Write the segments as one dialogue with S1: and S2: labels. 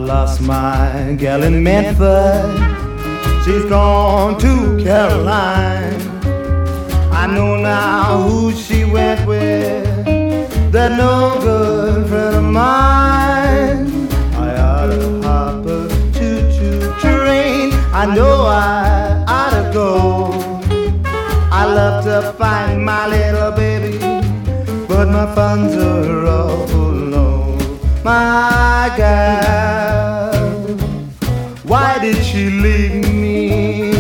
S1: lost my gal in Memphis. She's gone to Caroline. I know now who she went with. That no good friend of mine. I ought to hop a choo-choo train. I know I ought to go. I love to find my little baby, but my funds are awful low. My gal, why did she leave me?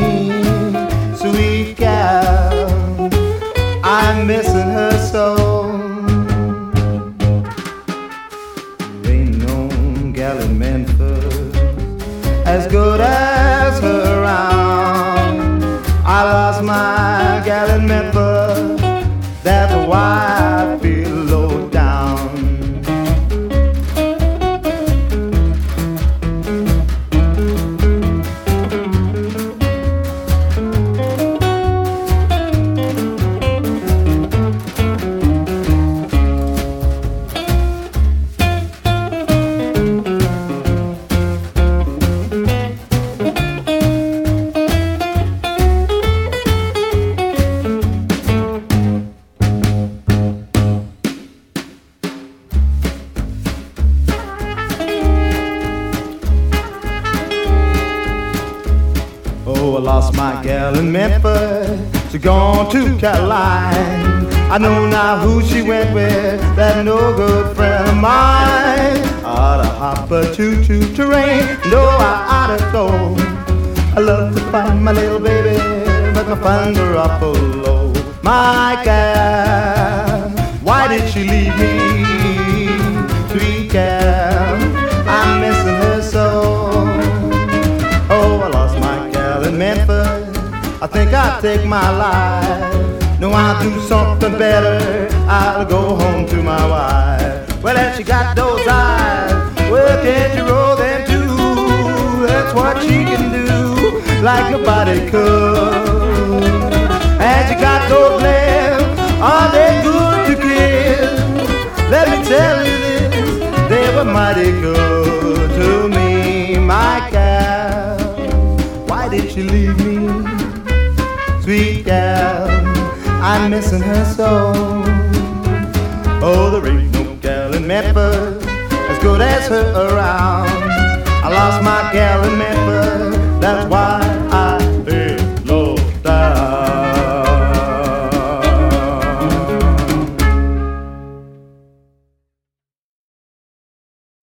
S1: Sweet gal, I'm missing her so. There ain't no gal in Memphis as good as her around. I lost my gal in Memphis, that's why I feel low down. Oh, I lost my gal in Memphis. She gone to Caroline. I know now who she went with. That no good friend of mine. I ought to hop a choo-choo train. No, I ought to go. I love to find my little baby, but my funds are awful low. My gal, why did she leave me? Sweet gal, I'm missing her so. Oh, I lost my gal in Memphis. I think I'll take my life. No, I'll do something better. I'll go home to my wife. Well, if she got those eyes, well, can't you roll them too? That's what she can do, like nobody could. And she got those lips, are they good to kiss? Let me tell you this, they were mighty good to me. My gal, why did she leave me? Sweet gal, I'm missing her so. Oh, there ain't no gal in Memphis as good as her around. I lost my gal in Memphis, that's why